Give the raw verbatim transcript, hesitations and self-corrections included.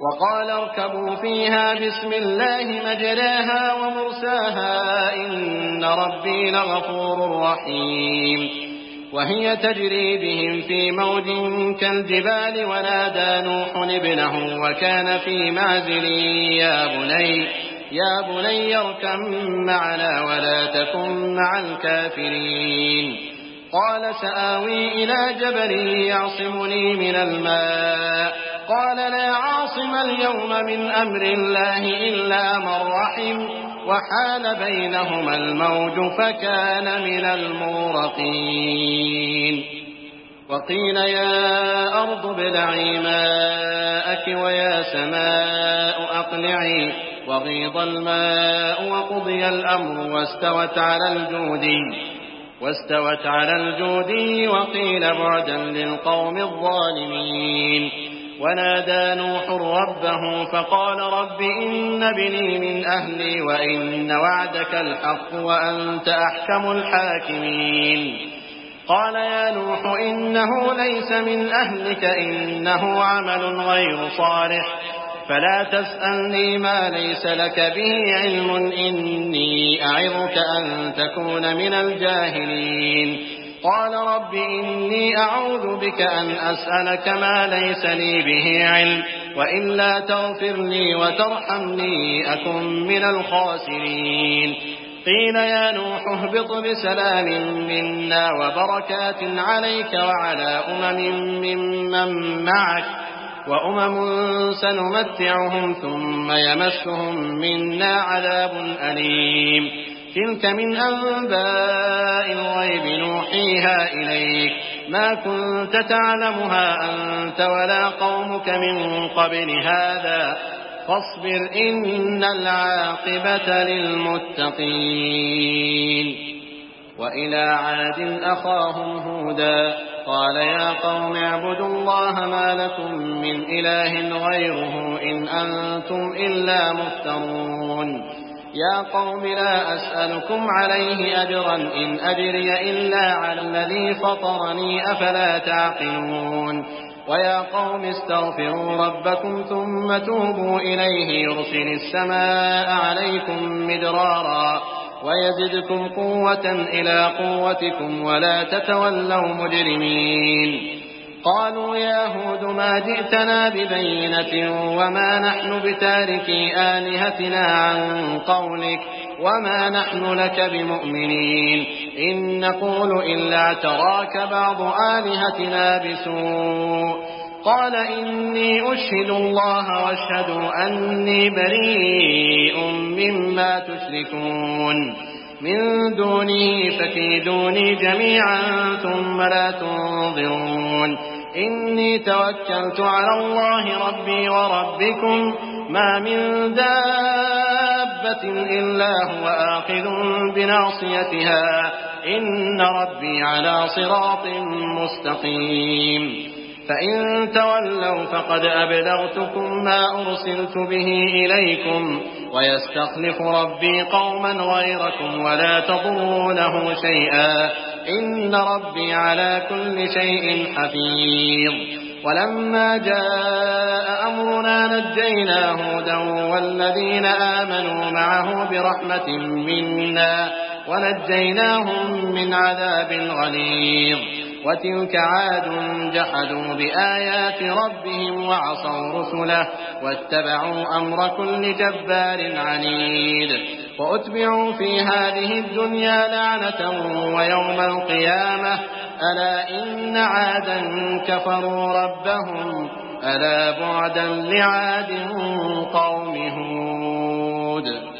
وقال اركبوا فيها بسم الله مجراها ومرساها إن ربي لغفور رحيم. وهي تجري بهم في موج كالجبال ونادى نوح ابنه وكان في معزل يا بني يا بني اركب معنا ولا تكن مع الكافرين. قال سآوي إلى جبل يعصمني من الماء قال لا عاصم اليوم من أمر الله إلا من رحم وحال بينهما الموج فكان من المغرقين. وقيل يا أرض ابلعي ماءك ويا سماء أقلعي وغيض الماء وقضي الأمر واستوت على الجودي واستوت على الجودي وقيل بعدا للقوم الظالمين. ونادى نوح ربه فقال رب إن ابني من أهلي وإن وعدك الحق وأنت أحكم الحاكمين. قال يا نوح إنه ليس من أهلك إنه عمل غير صالح فلا تسألني ما ليس لك به علم إني أعظك أن تكون من الجاهلين. قال رب إني أعوذ بك أن أسألك ما ليس لي به علم وإلا تغفر لي وترحمني أكن من الخاسرين. قيل يا نوح اهبط بسلام منا وبركات عليك وعلى أمم ممن معك وأمم سنمتعهم ثم يمسهم منا عذاب أليم. تلك من أنباء الغيب نوحيها إليك ما كنت تعلمها أنت ولا قومك من قبل هذا فاصبر إن العاقبة للمتقين. وإلى عاد أخاهم هودا قال يا قوم اعبدوا الله ما لكم من إله غيره إن أنتم إلا مفترون. يا قوم لا أسألكم عليه أجرا إن أجري إلا على الذي فطرني أفلا تعقلون. ويا قوم استغفروا ربكم ثم توبوا إليه يرسل السماء عليكم مدرارا ويزدكم قوة إلى قوتكم ولا تتولوا مجرمين. قالوا يا هود ما جئتنا ببينة وما نحن بتاركي آلهتنا عن قولك وما نحن لك بمؤمنين إن نقول إلا اعتراك بعض آلهتنا بسوء. قال إني أشهد الله واشهدوا أني بريء مما تشركون من دونه فكيدوني جميعا ثم لا تنظرون. إني توكلت على الله ربي وربكم ما من دابة إلا هو آخذ بناصيتها إن ربي على صراط مستقيم. فإن تولوا فقد أبلغتكم ما أرسلت به إليكم ويستخلف ربي قوما غيركم ولا تضرونه شيئا إن ربي على كل شيء حفيظ. ولما جاء أمرنا نجينا هودا والذين آمنوا معه برحمة منا ونجيناهم من عذاب غليظ. وتلك عاد جحدوا بآيات ربهم وعصوا رسله واتبعوا أمر كل جبار عنيد. وأتبعوا في هذه الدنيا لعنة ويوم القيامة ألا إن عادا كفروا ربهم ألا بعدا لعاد قوم هود.